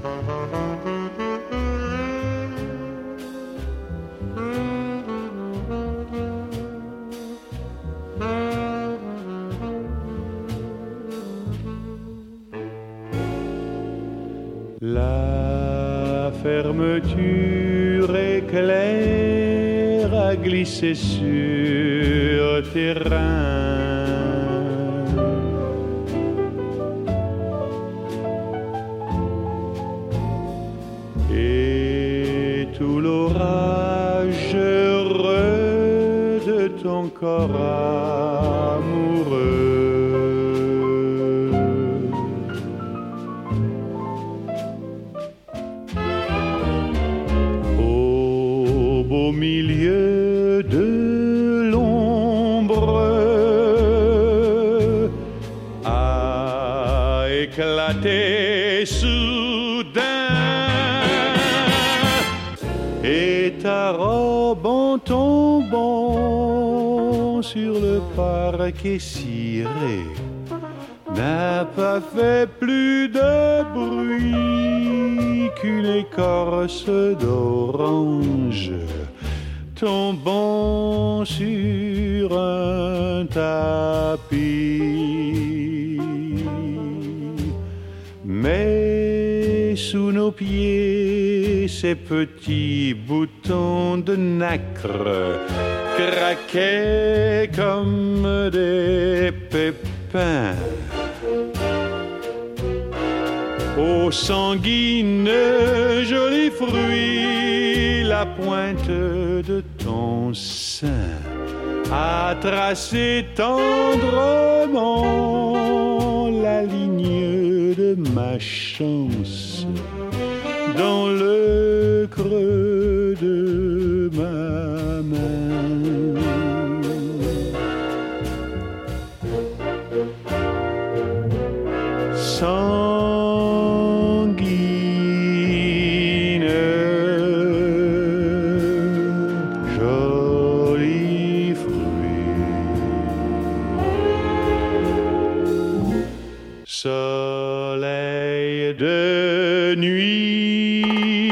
La fermeture éclair a glissé sur tes reins. Et tout l'orage heureux de ton corps amoureux. Au milieu de l'ombre a éclaté soudain et ta robe en tombant sur le parquet ciré n'a pas fait plus de bruit qu'une écorce d'orange tombant sur un tapis. Mais sous nos pieds, ces petits boutons de nacre craquaient comme des pépins. Ô sanguineux joli fruit, la pointe de ton sein a tracé tendrement la ligne de ma chance dans le creux de ma main. Sanguine, joli fruit, soleil de nuit.